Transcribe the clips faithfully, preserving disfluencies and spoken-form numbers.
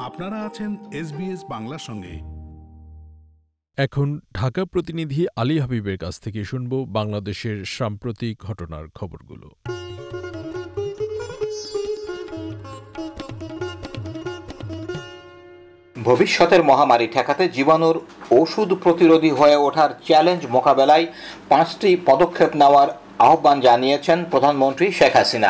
আপনারা আছেন এসবিএস বাংলার সঙ্গে। এখন ঢাকা প্রতিনিধি আলী হাবিবের কাছ থেকে শুনব বাংলাদেশের সাম্প্রতিক ঘটনার খবরগুলো। ভবিষ্যতের মহামারী ঠেকাতে জীবাণুর ওষুধ প্রতিরোধী হয়ে ওঠার চ্যালেঞ্জ মোকাবেলায় পাঁচটি পদক্ষেপ নেওয়ার আহ্বান জানিয়েছেন প্রধানমন্ত্রী শেখ হাসিনা।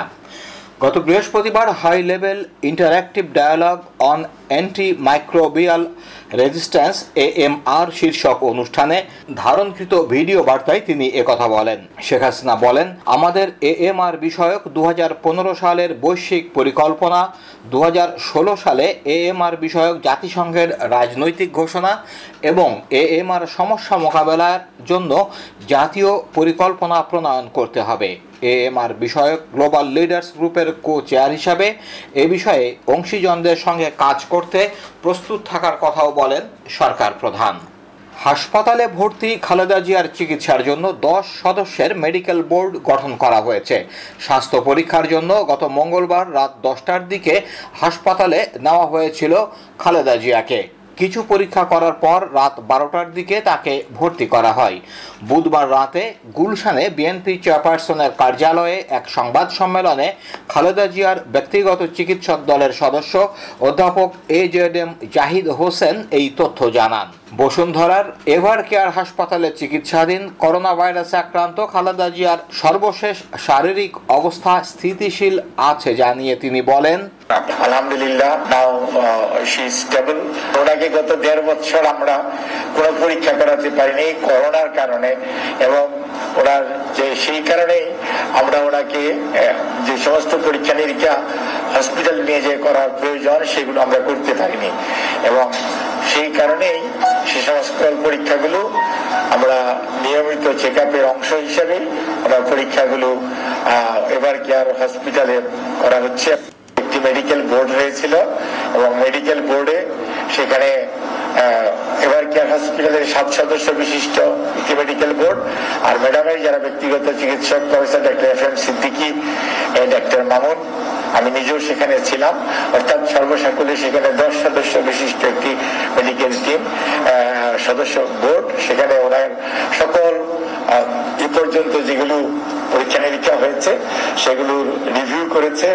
গত বৃহস্পতিবার high level interactive dialogue on antimicrobial resistance A M R শীর্ষক অনুষ্ঠানে ধারণকৃত ভিডিও বার্তায় তিনি একথা বলেন। শেখ হাসিনা বলেন, আমাদের এ এম আর বিষয়ক দু হাজার পনেরো সালের বৈশ্বিক পরিকল্পনা, দু হাজার ষোলো সালে এ এম আর বিষয়ক জাতিসংঘের রাজনৈতিক ঘোষণা এবং এ এম আর সমস্যা মোকাবেলার জন্য জাতীয় পরিকল্পনা প্রণয়ন করতে হবে। এ এম আর বিষয়ক গ্লোবাল লিডার্স গ্রুপের কো চেয়ার হিসাবে এ বিষয়ে অংশীজনদের সঙ্গে কাজ করতে প্রস্তুত থাকার কথাও বলেন সরকার প্রধান। হাসপাতালে ভর্তি খালেদা জিয়ার চিকিৎসার জন্য দশ সদস্যের মেডিকেল বোর্ড গঠন করা হয়েছে। স্বাস্থ্য পরীক্ষার জন্য গত মঙ্গলবার রাত দশটার দিকে হাসপাতালে নেওয়া হয়েছিল খালেদা জিয়াকে। কিছু পরীক্ষা করার পর রাত বারোটার দিকে তাকে ভর্তি করা হয়। বুধবার রাতে গুলশানে বিএনপি চেয়ারপারসনের কার্যালয়ে এক সংবাদ সম্মেলনে খালেদা জিয়ার ব্যক্তিগত চিকিৎসক দলের সদস্য অধ্যাপক A Z M Zahid Hossain এই তথ্য জানান। বসুন্ধরার এভার কেয়ার হাসপাতালে চিকিৎসাধীন করোনা ভাইরাসে আক্রান্ত খালেদা জিয়ার সর্বশেষ শারীরিক অবস্থা স্থিতিশীল আছে জানিয়ে তিনি বলেন, আলহামদুলিল্লাহ নাও শি ইজ স্টেবল। ওনাকে গত দেড় বছর আমরা কোনো পরীক্ষা করাতে পারিনি করোনার কারণে, এবং ওনার যে সেই কারণেই আমরা ওনাকে যে সমস্ত পরীক্ষা নিরীক্ষা হসপিটাল নিয়ে যে করার প্রয়োজন সেগুলো আমরা করতে পারিনি, এবং সেই কারণেই সে সমস্ত পরীক্ষাগুলো আমরা নিয়মিত চেক আপের অংশ হিসেবে আমরা পরীক্ষাগুলো এভার কেয়ার হসপিটালে করা হচ্ছে। একটি মেডিকেল বোর্ড হয়েছিল এবং মেডিকেল বোর্ডে সেখানে এভার কেয়ার হসপিটালের সাত সদস্য বিশিষ্ট একটি মেডিকেল বোর্ড, আর ম্যাডামের যারা ব্যক্তিগত চিকিৎসক professor doctor F M Siddiqui, doctor Mamun, আমি নিজেও সেখানে ছিলাম, অর্থাৎ সর্বসাকুল্যে সেখানে দশ সদস্য বিশিষ্ট একটি মেডিকেল টিম সদস্য বোর্ড, সেখানে ওনার সকল এ পর্যন্ত যেগুলো পরীক্ষা নিরীক্ষা হয়েছে সেগুলো রিভিউ করেছে।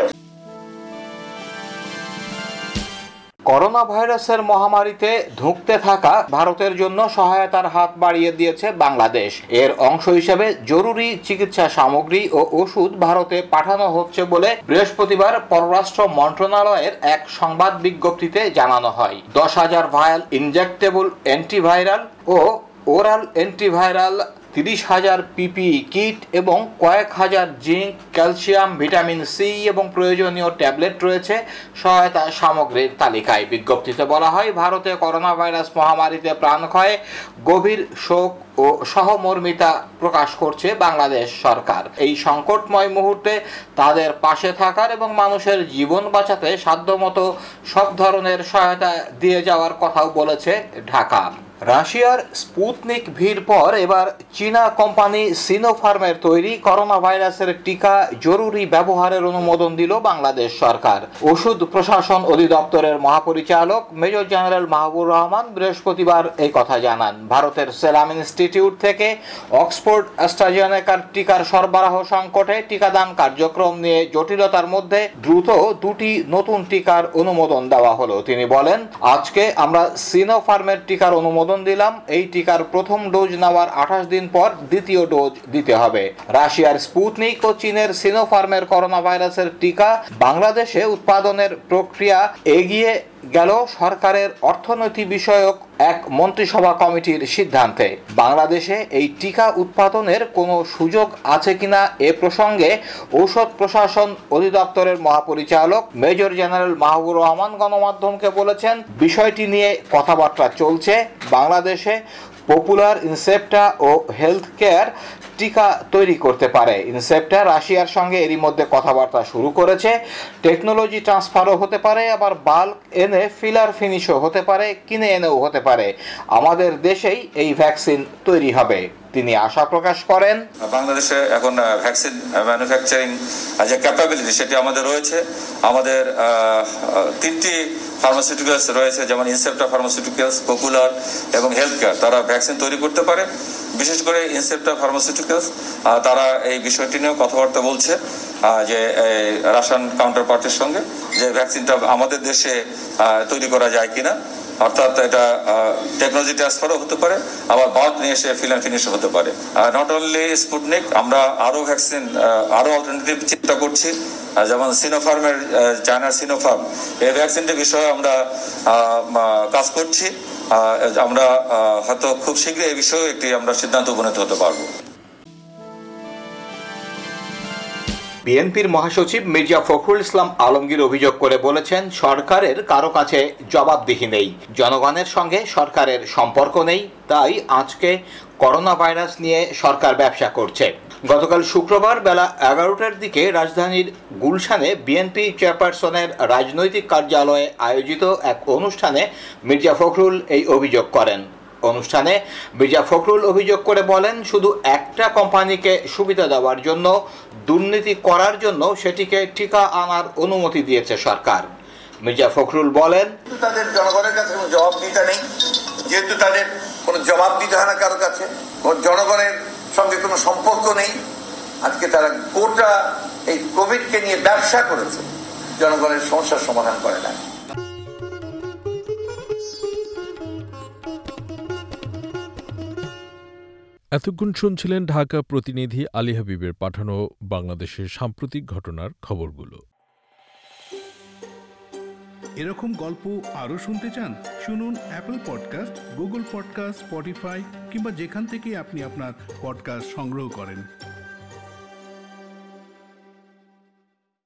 করোনা ভাইরাসের মহামারীতে ধুঁকতে থাকা ভারতের জন্য সহায়তার হাত বাড়িয়ে দিয়েছে বাংলাদেশ। এর অংশ হিসেবে জরুরি চিকিৎসা সামগ্রী ও ওষুধ ভারতে পাঠানো হচ্ছে বলে বৃহস্পতিবার পররাষ্ট্র মন্ত্রণালয়ের এক সংবাদ বিজ্ঞপ্তিতে জানানো হয়। দশ হাজার ভায়াল ইনজেক্টেবল অ্যান্টিভাইরাল ও ওরাল অ্যান্টিভাইরাল, তিরিশ হাজার পিপিই কিট এবং কয়েক হাজার জিঙ্ক, ক্যালসিয়াম, ভিটামিন সি এবং প্রয়োজনীয় ট্যাবলেট রয়েছে সহায়তা সামগ্রীর তালিকায়। বিজ্ঞপ্তিতে বলা হয়, ভারতে করোনা ভাইরাস মহামারীতে প্রাণক্ষয়ে গভীর শোক ও সহমর্মিতা প্রকাশ করছে বাংলাদেশ সরকার। এই সংকটময় মুহূর্তে তাদের পাশে থাকার এবং মানুষের জীবন বাঁচাতে সাধ্যমতো সব ধরনের সহায়তা দিয়ে যাওয়ার কথাও বলেছে ঢাকা। রাশিয়ার স্পুতনিক ভির পর এবার চীনা কোম্পানি সিনোফার্মের তৈরি করোনা ভাইরাসের টিকা জরুরি ব্যবহারের অনুমোদন দিল বাংলাদেশ সরকার। ওষুধ প্রশাসন অধিদপ্তরের মহাপরিচালক মেজর জেনারেল মাহবুবুর রহমান বৃহস্পতিবার এই কথা জানান। ভারতের সেরাম ইনস্টিটিউট থেকে অক্সফোর্ড অ্যাস্ট্রাজেনেকার টিকার সরবরাহ সংকটে টিকাদান কার্যক্রম নিয়ে জটিলতার মধ্যে দ্রুত দুটি নতুন টিকার অনুমোদন দেওয়া হলো। তিনি বলেন, আজকে আমরা সিনোফার্মের টিকার অনুমোদন দিলাম। এই টিকার প্রথম ডোজ নেওয়ার আঠাশ দিন পর দ্বিতীয় ডোজ দিতে হবে। রাশিয়ার স্পুতনিক ও চীনের সিনোফার্মের করোনা ভাইরাসের টিকা বাংলাদেশে উৎপাদনের প্রক্রিয়া এগিয়ে গেল সরকারের অর্থনীতি বিষয়ক এক মন্ত্রিসভা কমিটির সিদ্ধান্তে। বাংলাদেশে এই টিকা উৎপাদনের কোনো সুযোগ আছে কিনা এ প্রসঙ্গে ঔষধ প্রশাসন অধিদপ্তরের মহাপরিচালক মেজর জেনারেল মাহবুবুর রহমান গণমাধ্যমকে বলেছেন, বিষয়টি নিয়ে কথাবার্তা চলছে। বাংলাদেশে পপুলার ইনসেপ্টা ও হেলথ কেয়ার টিকা তৈরি করতে পারে। ইনসেপ্টা রাশিয়ার সঙ্গে এরই মধ্যে কথাবার্তা শুরু করেছে। টেকনোলজি ট্রান্সফারও হতে পারে, আবার বাল্ক এনে ফিলার ফিনিশও হতে পারে, কিনে এনেও হতে পারে। আমাদের দেশেই এই ভ্যাকসিন তৈরি হবে। তিনি আশা প্রকাশ করেন, বাংলাদেশে এখন ভ্যাকসিন ম্যানুফ্যাকচারিং যে ক্যাপাবিলিটি সেটি আমাদের রয়েছে। আমাদের তিনটি ফার্মাসিউটিক্যালস রয়েছে, যেমন ইনসেপ্টা ফার্মাসিউটিক্যালস, পপুলার এবং হেলথ কেয়ার। তারা ভ্যাকসিন তৈরি করতে পারে। বিশেষ করে ইনসেপ্টা ফার্মাসিউটিক্যালস তারা এই বিষয়টি নিয়েও কথাবার্তা বলছে যে রাশিয়ান কাউন্টার পার্টির সঙ্গে, যে ভ্যাকসিনটা আমাদের দেশে তৈরি করা যায় কিনা। অর্থাৎ এটা টেকনোলজি ট্রান্সফারও হতে পারে, আবার বাল্ক নিয়ে এসে ফিল অ্যান্ড ফিনিশও হতে পারে। নট অনলি স্পুটনিক, আমরা আরও ভ্যাকসিন, আরও অল্টারনেটিভ চিন্তা করছি, যেমন সিনোফার্মের, চায়নার সিনোফার্ম, এই ভ্যাকসিনটির বিষয়ে আমরা কাজ করছি। আমরা হয়তো খুব শীঘ্রই এই বিষয়ে একটি আমরা সিদ্ধান্ত উপনীত হতে পারবো। বিএনপির মহাসচিব মির্জা ফখরুল ইসলাম আলমগীর অভিযোগ করে বলেছেন, সরকারের কারো কাছে জবাবদিহি নেই, জনগণের সঙ্গে সরকারের সম্পর্ক নেই, তাই আজকে করোনা ভাইরাস নিয়ে সরকার ব্যবসা করছে। গতকাল শুক্রবার বেলা এগারোটার দিকে রাজধানীর গুলশানে বিএনপি চেয়ারপারসনের রাজনৈতিক কার্যালয়ে আয়োজিত এক অনুষ্ঠানে মির্জা ফখরুল এই অভিযোগ করেন। অনুষ্ঠানে মির্জা ফখরুল অভিযোগ করে বলেন, শুধু একটা কোম্পানিকে সুবিধা দেওয়ার জন্য, দুর্নীতি করার জন্য সেটিকে টিকা আনার অনুমতি দিয়েছে সরকার। মির্জা ফখরুল বলেন, তাদের জনগণের কাছে কোনো জবাবদিহিতা নেই, যেহেতু তাদের কোনো জবাব দিতে হয় না কারো কাছে, জনগণের সঙ্গে কোনো সম্পর্ক নেই। আজকে তারা গোটা এই কোভিডকে নিয়ে ব্যবসা করেছে, জনগণের সমস্যার সমাধান করে না। এতক্ষণ শুনছিলেন ঢাকা প্রতিনিধি আলী হাবিবের পাঠানো বাংলাদেশের সাম্প্রতিক ঘটনার খবরগুলো। এরকম গল্প আরও শুনতে চান? শুনুন Apple podcast, Google podcast, Spotify কিংবা যেখান থেকে আপনি আপনার পডকাস্ট সংগ্রহ করেন।